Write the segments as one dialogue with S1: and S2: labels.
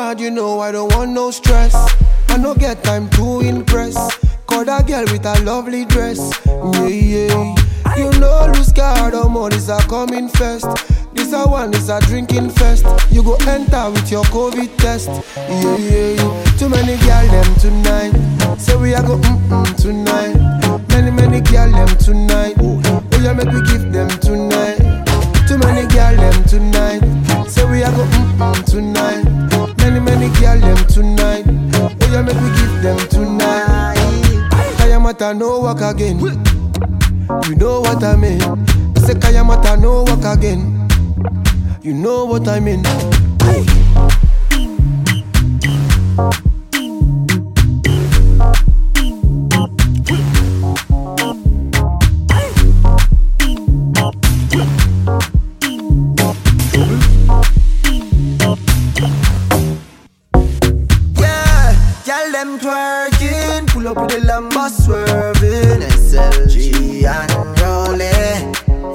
S1: yard, you know I don't want no stress. I no get time to impress. Call that girl with a lovely dress. Yeah, yeah. You know lose card or more, this a coming first. This a one, this a drinking fest. You go enter with your COVID test. Yeah, yeah, yeah. Too many girl them tonight. Say we a go tonight. Many girl them tonight. Oh yeah, make we give them tonight. Too many girl them tonight. Say we a go tonight. Many girl them tonight. Oh yeah, make we give them tonight. Kayamata no work again. You know what I mean. Say Kayamata no work again. You know what I mean.
S2: Tell them twerking, pull up with the Lambo swerving, SLG and rolling.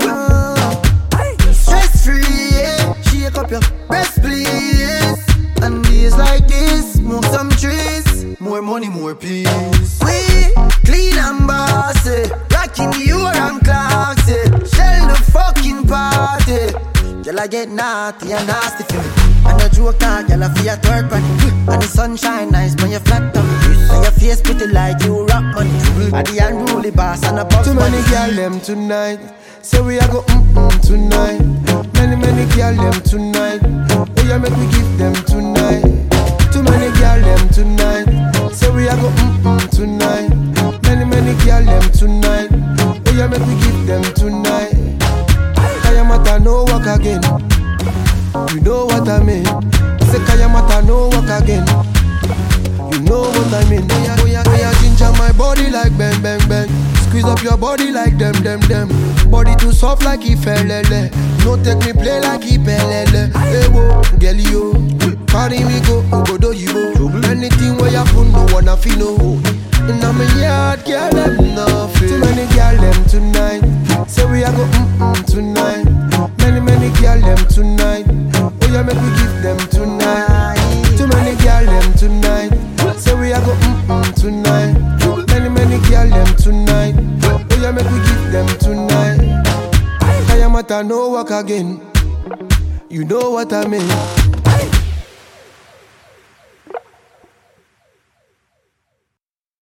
S2: Stress free, yeah. Shake up your breast, please. And days like this, move some trees. More money, more peace. We clean and bossy, rocking you and classy. Shell the fucking party. Girl, I get naughty and nasty for me. And the joke out, girl, I feel a twerk on it. And the sunshine nice when you flat tummy. And your face pretty like you rock money. And the unruly boss and a box.
S1: Too many girl them tonight. Say we a go tonight. Many girl them tonight. Oh yeah, make we give them tonight. Too many girl them tonight. Say we a go tonight. Many girl them tonight. Oh yeah, make we give them tonight. Kayamata no work again. You know what I mean. Say Kayamata no work again. You know what I mean. Oh yeah, ginger my body like bang bang bang. Squeeze up your body like them. Body too soft like Ifelele. No take me play like Ipelele. Hey wo, girl yo, carry me go do you go. Anything where you put no wanna feel no. In my yard, girl them nothing. Too many girl them tonight. Say we a go tonight. Many girl them tonight. Oh yeah, make we give them tonight. Too many girl them tonight. Say we a go tonight. Many girl them tonight. Oh yeah, make we give them tonight. Kayamata no work again. You know what I mean.